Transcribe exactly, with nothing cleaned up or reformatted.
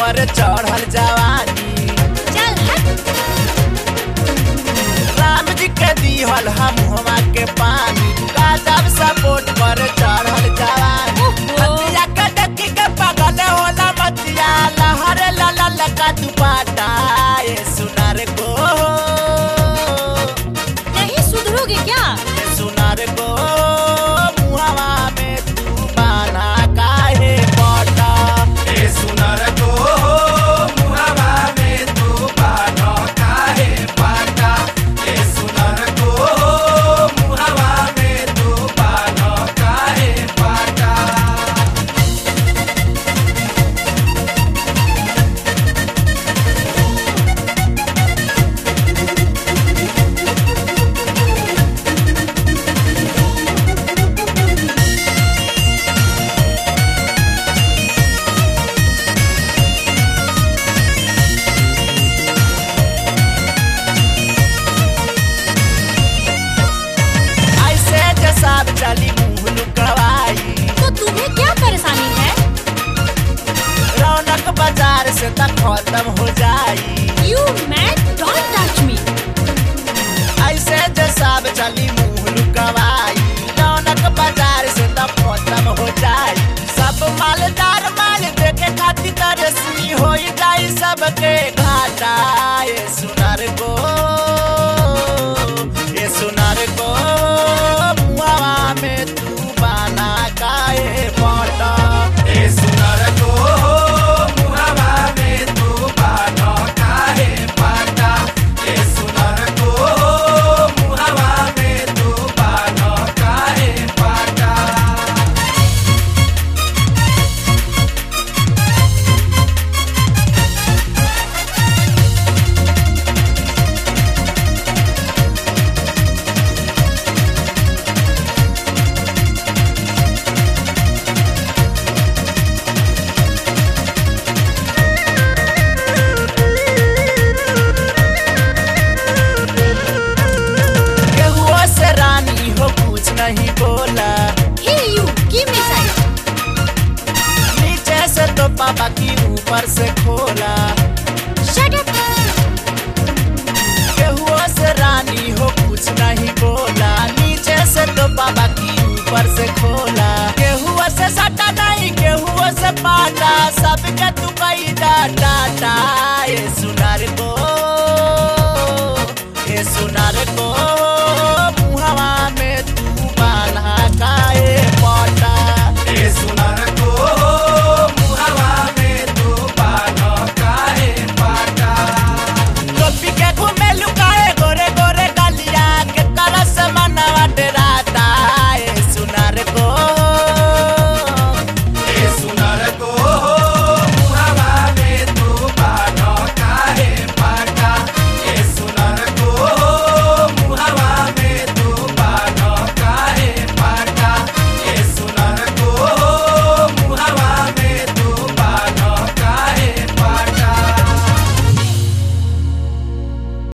पर चढ़ल जवानी। चल हट। राम जी के दिहल हम हवा के पानी, राजब सपोर्ट पर चढ़ल जवानी। हथिया के डकी के पगल होला मतिया, लहर लाला लगा दुपाटा ये सुनार को। नहीं सुधरोगे क्या? ये सुनार को मुहावा में तू बाना काहे पटा। ए सुनार को मुहावा में तू बाना काहे पटा। ए सुनार को मुहावा में तू बाना काहे पटा। ऐसे जसाब चली मुँह लुकवाई, तो तुम्हें क्या परेशानी है? रौनक बाजार से तक खत्म हो जाई। You mad? Don't touch me. ऐसे जसाब चली मुँह लुकवाई, रौनक बाजार से तक खत्म हो जाई। सब मालदार माल देखे खातिर तरसी हो जाई सबके घाटा। ये सुनार को ये सुनार को मुहावा में तू बाना काहे पटा। ए सुनार को मुहावा में तू बाना काहे पटा। ए सुनार को मुहावा में तू बाना काहे पटा। केहुओ से रानी हो कुछ नहीं बोला, Hey you, give me side. नीचे से तो पापा की ऊपर से खोला। Shut up. केहुओ से रानी हो कुछ नहीं बोला, नीचे से तो पापा की ऊपर से खोला। केहुओ से सटा नहीं, केहुओ से